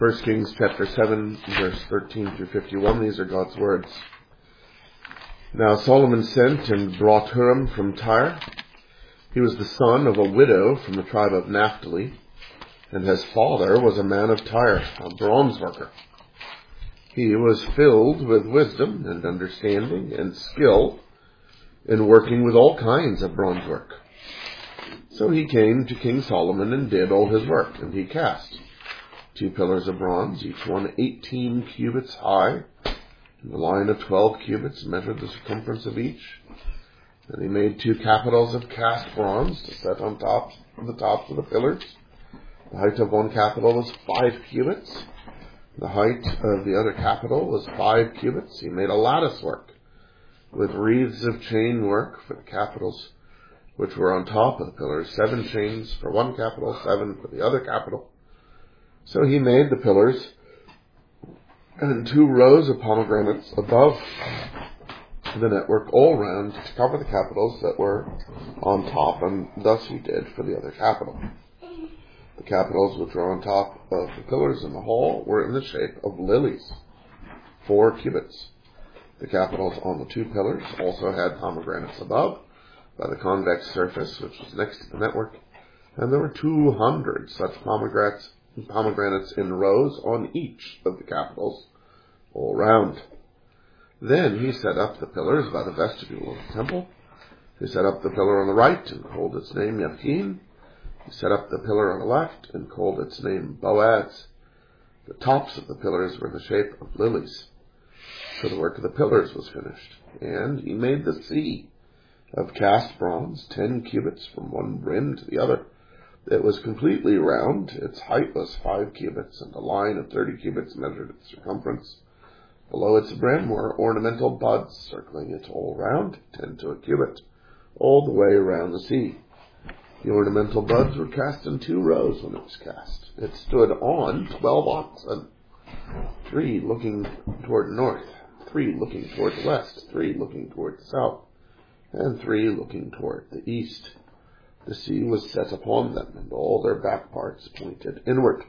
1 Kings chapter 7, verse 13 through 51. These are God's words. Now Solomon sent and brought Huram from Tyre. He was the son of a widow from the tribe of Naphtali, and his father was a man of Tyre, a bronze worker. He was filled with wisdom and understanding and skill in working with all kinds of bronze work. So he came to King Solomon and did all his work, and he cast 2 pillars of bronze, each one 18 cubits high, and the line of 12 cubits measured the circumference of each. And he made 2 capitals of cast bronze to set on top of the tops of the pillars. The height of one capital was 5 cubits. The height of the other capital was 5 cubits. He made a lattice work with wreaths of chain work for the capitals which were on top of the pillars, 7 chains for one capital, 7 for the other capital. So he made the pillars and 2 rows of pomegranates above the network all round to cover the capitals that were on top, and thus he did for the other capital. The capitals which were on top of the pillars in the hall were in the shape of lilies, 4 cubits. The capitals on the 2 pillars also had pomegranates above by the convex surface which was next to the network, and there were 200 such pomegranates in rows on each of the capitals all round. Then he set up the pillars by the vestibule of the temple. He set up the pillar on the right and called its name Yakin. He set up the pillar on the left and called its name Boaz. The tops of the pillars were in the shape of lilies. So the work of the pillars was finished. And he made the sea of cast bronze, 10 cubits from one brim to the other. It was completely round. Its height was 5 cubits, and a line of 30 cubits measured its circumference. Below its brim were ornamental buds circling it all round, 10 to a cubit, all the way around the sea. The ornamental buds were cast in 2 rows when it was cast. It stood on 12 oxen, 3 looking toward the north, 3 looking toward the west, 3 looking toward the south, and 3 looking toward the east. The sea was set upon them, and all their back parts pointed inward.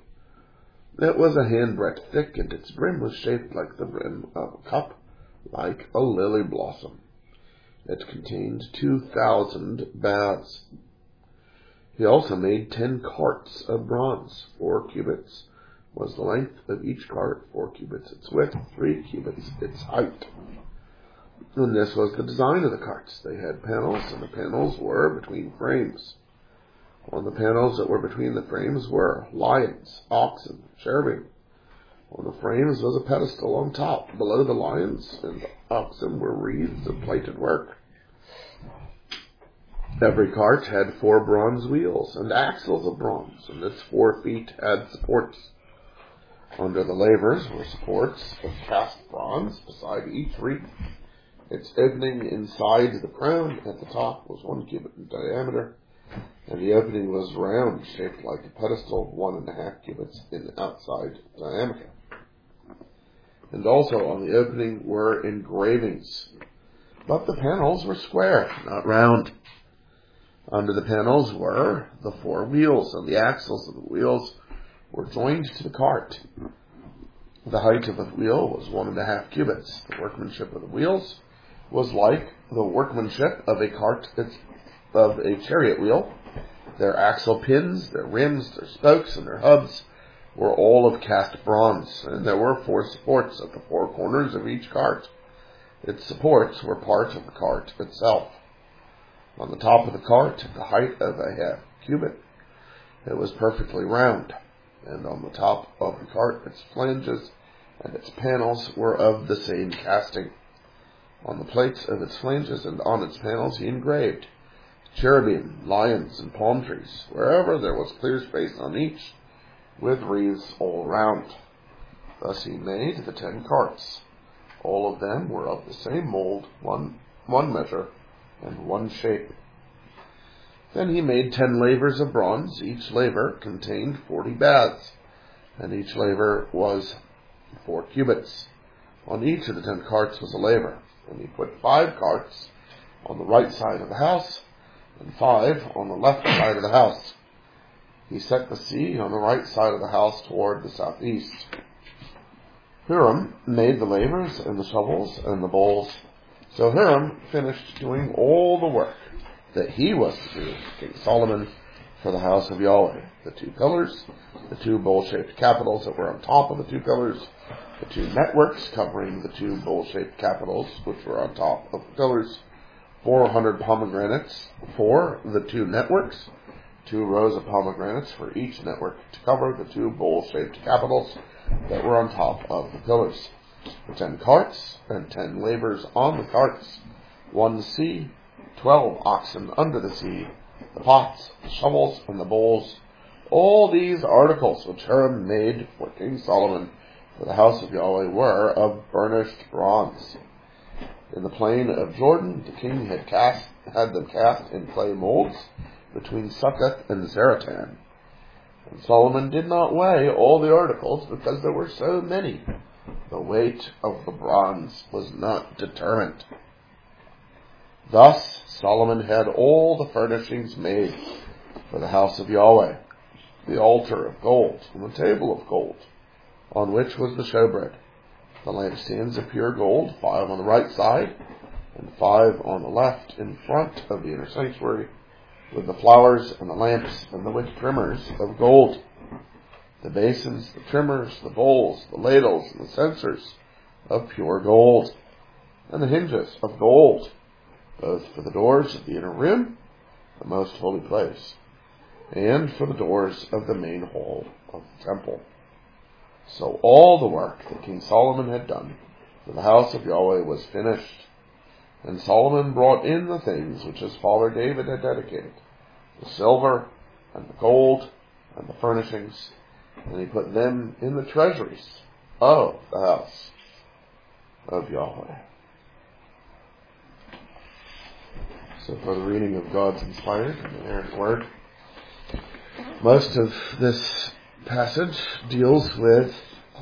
It was a handbreadth thick, and its brim was shaped like the brim of a cup, like a lily blossom. It contained 2,000 baths. He also made 10 carts of bronze. 4 cubits was the length of each cart, 4 cubits its width, 3 cubits its height. And this was the design of the carts. They had panels, and the panels were between frames. On the panels that were between the frames were lions, oxen, cherubim. On the frames was a pedestal on top. Below the lions and the oxen were wreaths of plated work. Every cart had 4 bronze wheels and axles of bronze, and its 4 feet had supports. Under the lavers were supports of cast bronze beside each wreath. Its opening inside the crown at the top was 1 cubit in diameter, and the opening was round, shaped like a pedestal, 1.5 cubits in outside diameter. And also on the opening were engravings, but the panels were square, not round. Under the panels were the 4 wheels, and the axles of the wheels were joined to the cart. The height of the wheel was 1.5 cubits. The workmanship of the wheels was like the workmanship of a chariot wheel. Their axle pins, their rims, their spokes, and their hubs were all of cast bronze, and there were 4 supports at the 4 corners of each cart. Its supports were part of the cart itself. On the top of the cart, at the height of a half cubit, it was perfectly round, and on the top of the cart, its flanges and its panels were of the same casting. On the plates of its flanges and on its panels he engraved cherubim, lions, and palm trees, wherever there was clear space on each, with wreaths all round. Thus he made the 10 carts. All of them were of the same mold, one measure, and one shape. Then he made 10 lavers of bronze. Each laver contained 40 baths, and each laver was 4 cubits. On each of the 10 carts was a laver. And he put 5 carts on the right side of the house, and 5 on the left side of the house. he set the sea on the right side of the house toward the southeast. Hiram made the lavers and the shovels and the bowls. So Hiram finished doing all the work that he was to do, King Solomon, for the house of Yahweh. The 2 pillars, the 2 bowl-shaped capitals that were on top of the 2 pillars, the 2 networks covering the 2 bowl-shaped capitals which were on top of the pillars, 400 pomegranates for the 2 networks, 2 rows of pomegranates for each network to cover the 2 bowl-shaped capitals that were on top of the pillars. 10 carts and 10 lavers on the carts, 1 sea, 12 oxen under the sea, the pots, the shovels, and the bowls. All these articles which Hiram made for King Solomon for the house of Yahweh were of burnished bronze. In the plain of Jordan, the king had them cast in clay molds between Succoth and Zaratan. And Solomon did not weigh all the articles because there were so many. The weight of the bronze was not determined. Thus Solomon had all the furnishings made for the house of Yahweh, the altar of gold, and the table of gold, on which was the showbread, the lampstands of pure gold, 5 on the right side, and 5 on the left in front of the inner sanctuary, with the flowers and the lamps and the wick trimmers of gold, the basins, the trimmers, the bowls, the ladles, and the censers of pure gold, and the hinges of gold, both for the doors of the inner rim, the most holy place, and for the doors of the main hall of the temple. So all the work that King Solomon had done for the house of Yahweh was finished. And Solomon brought in the things which his father David had dedicated, the silver and the gold and the furnishings, and he put them in the treasuries of the house of Yahweh. So for the reading of God's inspired and inerrant word, most of this passage deals with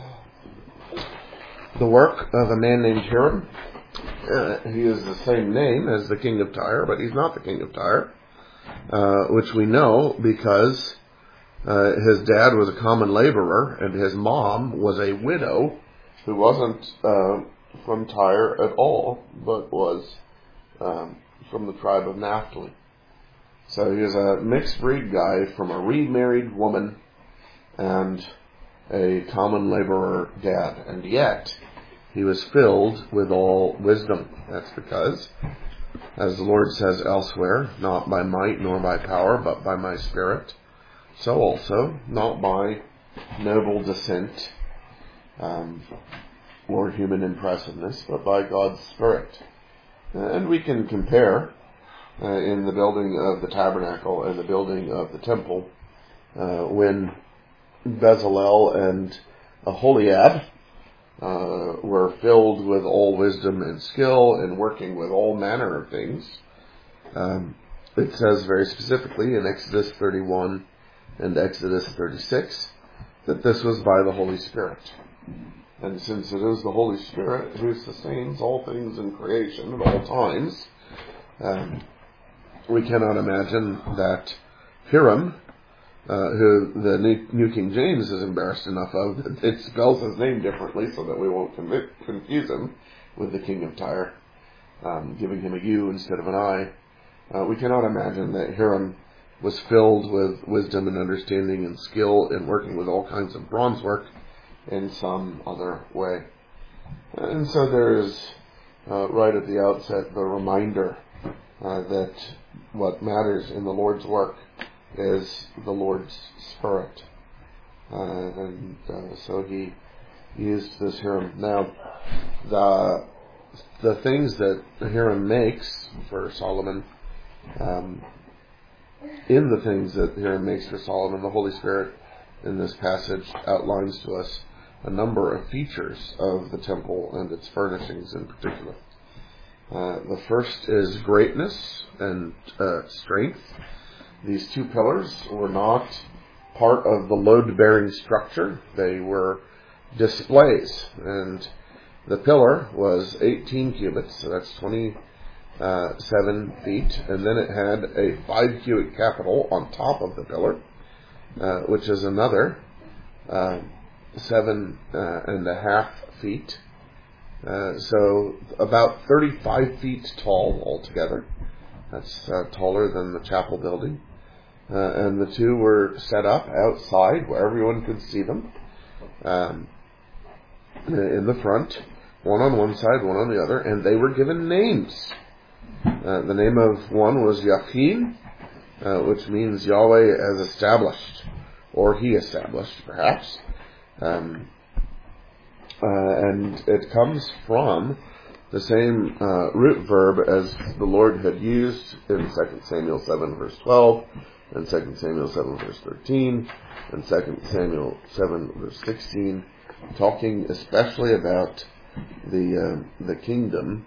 the work of a man named Hiram. He is the same name as the king of Tyre, but he's not the king of Tyre, which we know because his dad was a common laborer and his mom was a widow who wasn't from Tyre at all, but was from the tribe of Naphtali. So he was a mixed breed guy from a remarried woman and a common laborer dad, and yet he was filled with all wisdom. That's because, as the Lord says elsewhere, not by might nor by power, but by my Spirit. So also, not by noble descent or human impressiveness, but by God's Spirit. And we can compare in the building of the tabernacle and the building of the temple when Bezalel and Aholiab were filled with all wisdom and skill and working with all manner of things. It says very specifically in Exodus 31 and Exodus 36 that this was by the Holy Spirit. And since it is the Holy Spirit who sustains all things in creation at all times, we cannot imagine that Hiram, who the New King James is embarrassed enough of, that it spells his name differently so that we won't confuse him with the king of Tyre, giving him a U instead of an I. We cannot imagine that Hiram was filled with wisdom and understanding and skill in working with all kinds of bronze work in some other way. And so there is, right at the outset, the reminder that what matters in the Lord's work is the Lord's Spirit. So he used this Hiram. Now, the things that Hiram makes for Solomon, in the things that Hiram makes for Solomon, the Holy Spirit in this passage outlines to us a number of features of the temple and its furnishings in particular. The first is greatness and strength. These 2 pillars were not part of the load-bearing structure. They were displays. And the pillar was 18 cubits, so that's 27 feet. And then it had a 5-cubit capital on top of the pillar. which is another 7.5 feet. So about 35 feet tall altogether. That's taller than the chapel building. And the two were set up outside where everyone could see them. In the front, one on one side, one on the other, and they were given names. The name of one was Yachin, which means Yahweh has established, or He established, perhaps. And it comes from the same root verb as the Lord had used in 2 Samuel 7 verse 12, and 2 Samuel 7 verse 13, and 2 Samuel 7 verse 16, talking especially about the kingdom,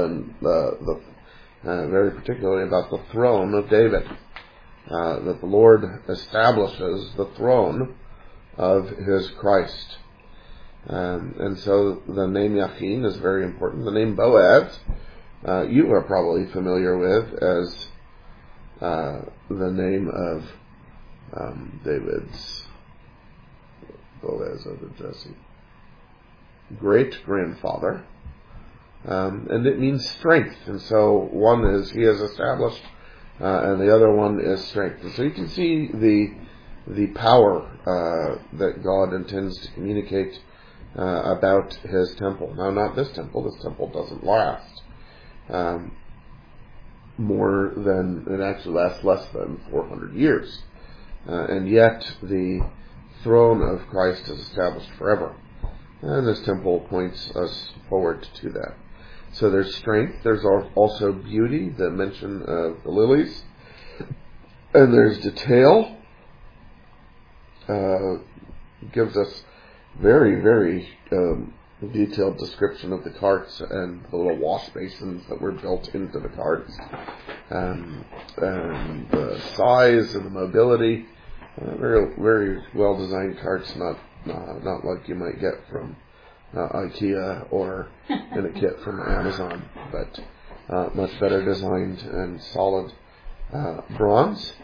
very particularly about the throne of David, that the Lord establishes the throne of His Christ. And so the name Yachin is very important. The name Boaz, you are probably familiar with as the name of David's, Boaz of Jesse, great-grandfather. And it means strength. And so one is He has established, and the other one is strength. And so you can see the power that God intends to communicate about His temple. Now, not this temple. This temple doesn't last it actually lasts less than 400 years. And yet the throne of Christ is established forever. And this temple points us forward to that. So there's strength. There's also beauty, the mention of the lilies. And there's detail. Gives us very, very detailed description of the carts and the little wash basins that were built into the carts, and the size and the mobility. Very, very well designed carts, not like you might get from IKEA or in a kit from Amazon, but much better designed and solid bronze.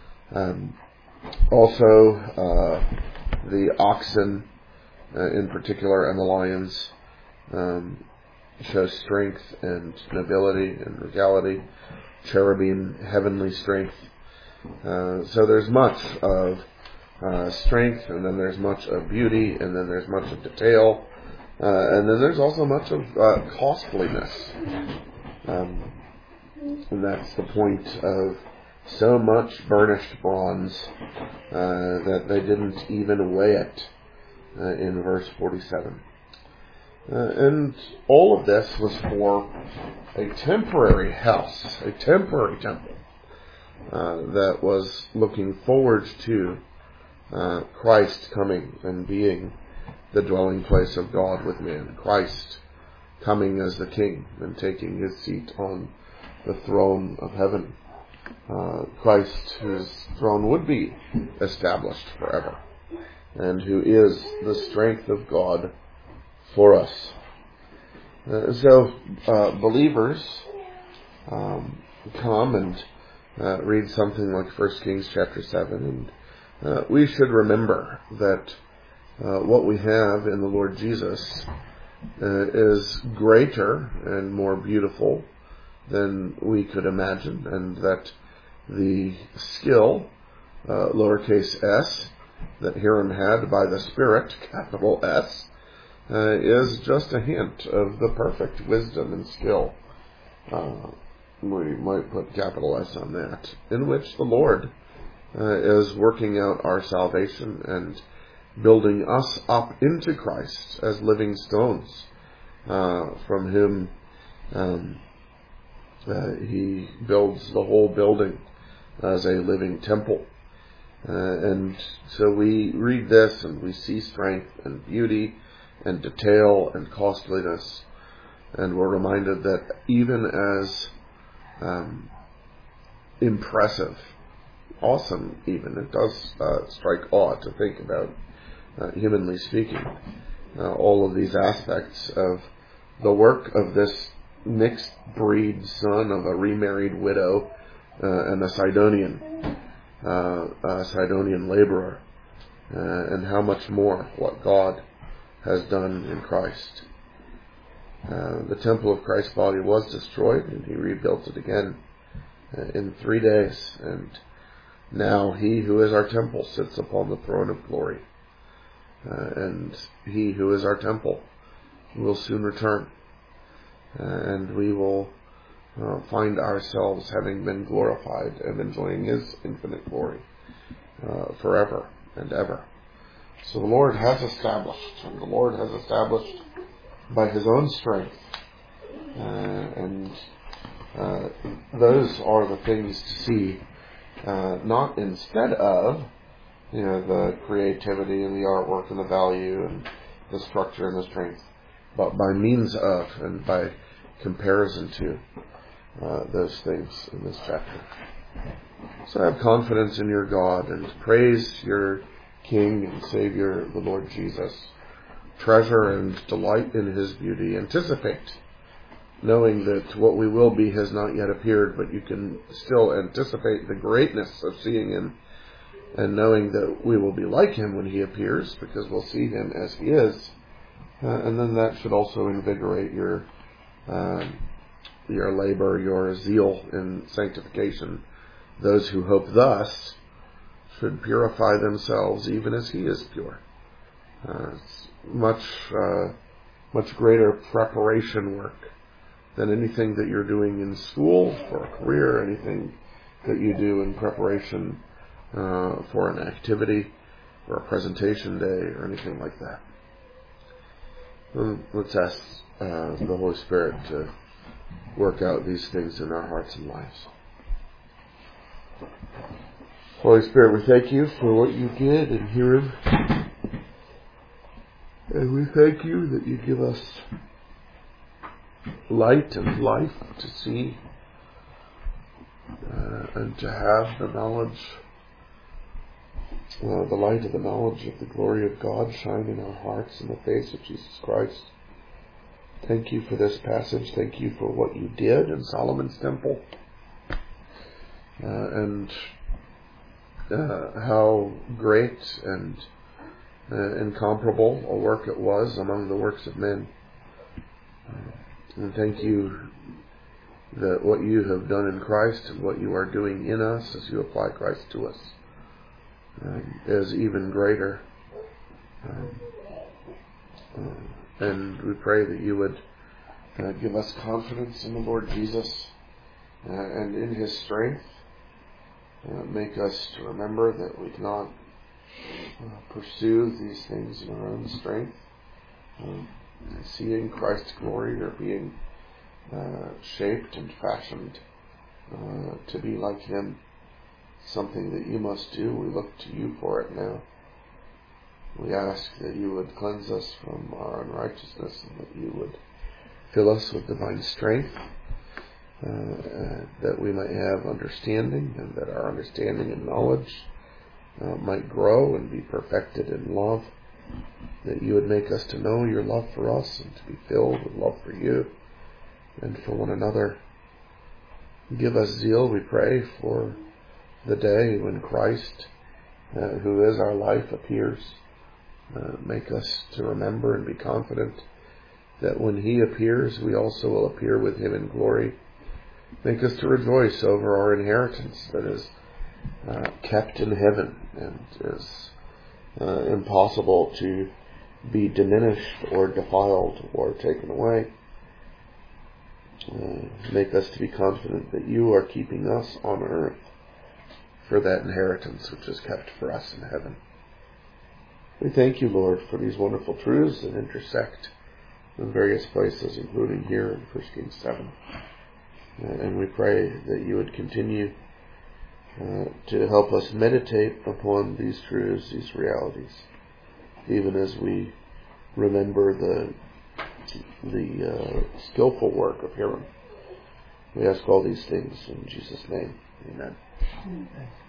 Also, the oxen in particular and the lions show strength and nobility and regality. Cherubim, heavenly strength. So there's much of strength, and then there's much of beauty, and then there's much of detail, and then there's also much of costliness. And that's the point of so much burnished bronze that they didn't even weigh it in verse 47. And all of this was for a temporary house, a temporary temple that was looking forward to Christ coming and being the dwelling place of God with man. Christ coming as the King and taking His seat on the throne of heaven. Christ, whose throne would be established forever, and who is the strength of God for us. So believers come and read something like 1 Kings chapter 7, and we should remember that what we have in the Lord Jesus is greater and more beautiful than we could imagine, and that the skill, lowercase s, that Hiram had by the Spirit, capital S, is just a hint of the perfect wisdom and skill. We might put capital S on that, in which the Lord is working out our salvation and building us up into Christ as living stones, from whom He builds the whole building as a living temple. And so we read this and we see strength and beauty and detail and costliness, and we're reminded that even as impressive, awesome even, it does strike awe to think about, humanly speaking, all of these aspects of the work of this mixed breed son of a remarried widow and a Sidonian. Sidonian laborer, and how much more what God has done in Christ. The temple of Christ's body was destroyed, and he rebuilt it again in 3 days. And now he who is our temple sits upon the throne of glory. And he who is our temple will soon return. And we will find ourselves having been glorified and enjoying his infinite glory forever and ever. So the Lord has established, and the Lord has established by his own strength. And those are the things to see, not instead of the creativity and the artwork and the value and the structure and the strength, but by means of and by comparison to those things in this chapter. So have confidence in your God and praise your King and Savior, the Lord Jesus. Treasure and delight in his beauty. Anticipate, knowing that what we will be has not yet appeared, but you can still anticipate the greatness of seeing him, and knowing that we will be like him when he appears, because we'll see him as he is. And then that should also invigorate your labor, your zeal in sanctification. Those who hope thus should purify themselves even as he is pure. It's much greater preparation work than anything that you're doing in school for a career, anything that you do in preparation for an activity or a presentation day or anything like that. Let's ask the Holy Spirit to work out these things in our hearts and lives. Holy Spirit, we thank you for what you did in Hiram. And we thank you that you give us light and life to see and to have the knowledge, the light of the knowledge of the glory of God shine in our hearts in the face of Jesus Christ. Thank you for this passage. Thank you for what you did in Solomon's temple. And how great and incomparable a work it was among the works of men. And thank you that what you have done in Christ and what you are doing in us as you apply Christ to us is even greater. And we pray that you would give us confidence in the Lord Jesus and in his strength. Make us to remember that we cannot pursue these things in our own strength. Seeing Christ's glory or being shaped and fashioned to be like him, something that you must do. We look to you for it now. We ask that you would cleanse us from our unrighteousness and that you would fill us with divine strength, that we might have understanding, and that our understanding and knowledge might grow and be perfected in love, that you would make us to know your love for us and to be filled with love for you and for one another. Give us zeal, we pray, for the day when Christ, who is our life, appears. Make us to remember and be confident that when he appears, we also will appear with him in glory. Make us to rejoice over our inheritance that is kept in heaven and is impossible to be diminished or defiled or taken away. Make us to be confident that you are keeping us on earth for that inheritance which is kept for us in heaven. We thank you, Lord, for these wonderful truths that intersect in various places, including here in 1 Kings 7. And we pray that you would continue to help us meditate upon these truths, these realities, even as we remember the skillful work of Hiram. We ask all these things in Jesus' name. Amen.